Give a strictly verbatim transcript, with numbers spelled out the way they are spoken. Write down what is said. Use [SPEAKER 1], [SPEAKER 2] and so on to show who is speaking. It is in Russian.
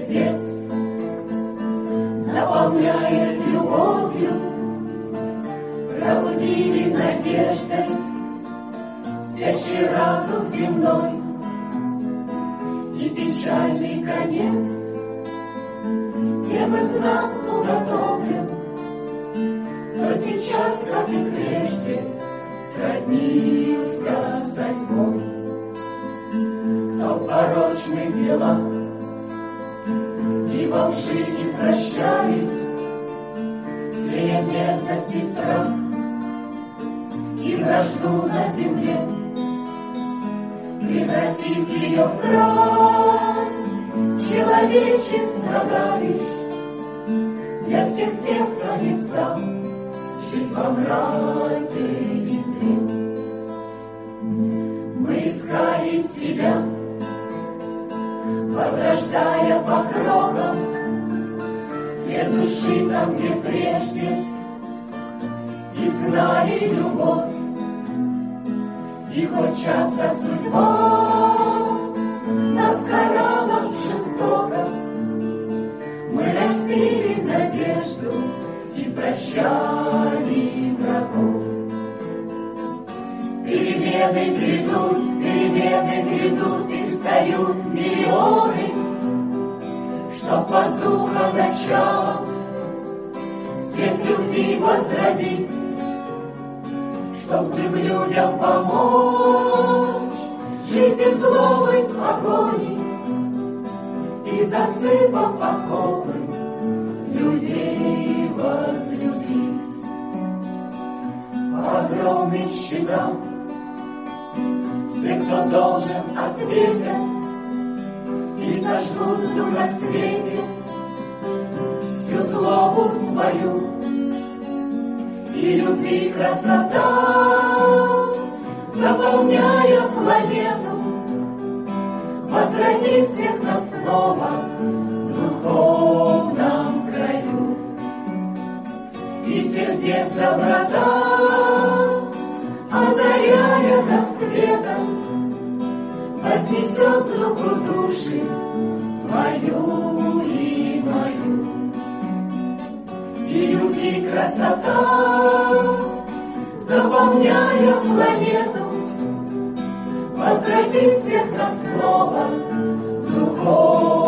[SPEAKER 1] сердец, наполняясь любовью, пробудили надеждой спящий разум земной и печальный конец. Тем из нас уготовлен, кто сейчас, как и прежде, сроднился со тьмой, кто в порочных делах и во лжи извращаясь, сея мерзость и страх и вражду на земле, превратив ее в край человечьих страдалищ для всех тех, кто не стал жить во мраке и зле. Мы искали себя, возрождая по крокам свет души там, где прежде изгнали любовь. И хоть часто судьба нас карала жестоко, мы растили надежду и прощали врагов. Перемены грядут, перемены грядут, и встают миллионы, чтоб под духом начала свет любви возродить, чтоб им людям помочь жить без злобы огонь и, засыпав окопы, людей возлюбить. По огромным щитам все, кто должен, ответят и сожгут в духосвете всю злобу свою. И любви красота, заполняя планету, возродит всех нас снова в духовном краю. И сердец доброта, озаряя до света, вознесет к духу души твою и мою. И любви красота, заполняя планету, возродит всех нас снова в духовном